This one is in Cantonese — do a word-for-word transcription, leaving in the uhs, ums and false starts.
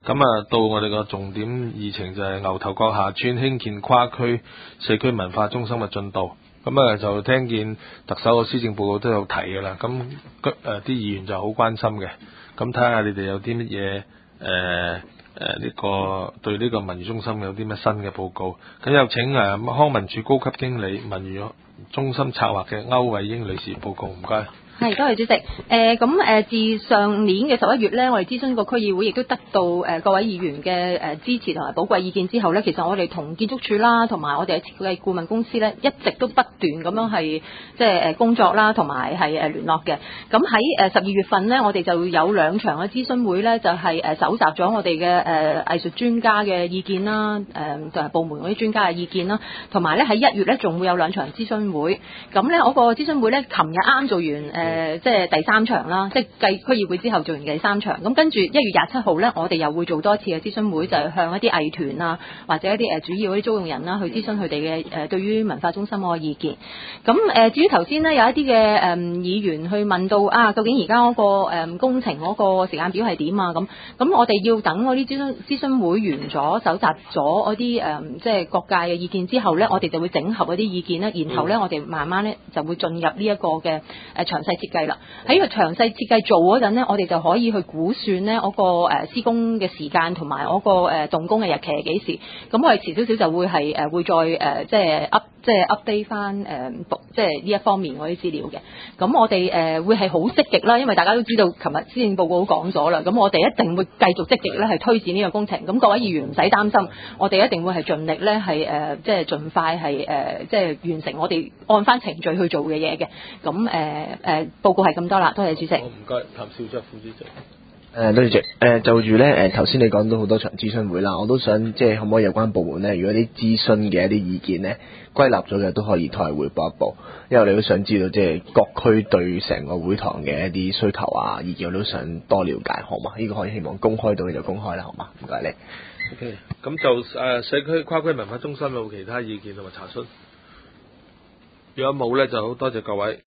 咁啊，到我哋個重點議程就係牛頭角下村興建跨區社區文化中心嘅進度。咁啊，就聽見特首個施政報告都有提㗎啦。咁誒啲議員就好關心嘅。咁睇下你哋有啲乜嘢誒誒呢個對呢個文娛中心有啲乜新嘅報告。咁有請誒康文署高級經理文娛中心策劃嘅歐慧英女士報告，唔該。 係，多謝主席。誒咁誒，自上年嘅十一月咧，我哋諮詢個區議會，亦都得到誒、呃、各位議員嘅誒、呃、支持同埋寶貴意見之後咧，其實我哋同建築署啦，同埋我哋嘅設計顧問公司咧，一直都不斷咁樣係即係誒工作啦，同埋係誒聯絡嘅。咁喺誒十二月份咧，我哋就有兩場嘅諮詢會咧，就係、是、誒、呃、搜集咗我哋嘅誒藝術專家嘅意見啦，誒就係部門嗰啲專家嘅意見啦，同埋咧喺一月咧仲會有兩場諮詢會。咁咧我個諮詢會咧，琴日啱做完誒。呃誒，即係第三場啦，即係繼區議會之後做完第三場。咁跟住一月廿七號咧，我哋又會做多一次嘅諮詢會，就係向一啲藝團啊，或者一啲誒主要嗰啲租用人啦，去諮詢佢哋嘅誒對於文化中心嗰個意見。咁誒，至於頭先呢，有一啲嘅誒議員去問到啊，究竟而家嗰個誒工程嗰個時間表係點啊？咁咁我哋要等嗰啲諮詢諮詢會完咗，搜集咗嗰啲誒即係各界嘅意見之後咧，我哋就會整合嗰啲意見咧，然後咧我哋慢慢咧就會進入呢一個嘅誒詳細設計啦。喺個詳細設計做嗰陣呢，我哋就可以去估算呢嗰個誒施工嘅時間同埋嗰個誒動工嘅日期係幾時。咁我哋遲少少就會係誒會再誒即係 up 即係 update 翻誒即係呢一方面嗰啲資料嘅。咁我哋誒會係好積極啦，因為大家都知道，琴日施政報告都講咗啦。咁我哋一定會繼續積極咧係推展呢個工程。咁各位議員唔使擔心，我哋一定會係盡力咧係誒即係盡快係誒即係完成我哋按翻程序去做嘅嘢嘅。咁誒誒報告係咁多啦，多謝主席。 好，唔該，譚紹卓副主席。 誒，多謝主席。誒，就住咧誒頭先你講到好多場諮詢會啦，我都想即係可唔可以有關部門咧，如果啲諮詢嘅一啲意見咧歸納咗嘅，都可以同我匯報一報，因為我哋都想知道即係各區對成個會堂嘅一啲需求啊意見，我都想多了解，好嘛？呢、這個可以希望公開到你就公開啦，好嘛？唔該你。 OK，咁就誒、呃、社區跨區文化中心有冇其他意見同埋查詢？如果冇咧，就好多謝各位。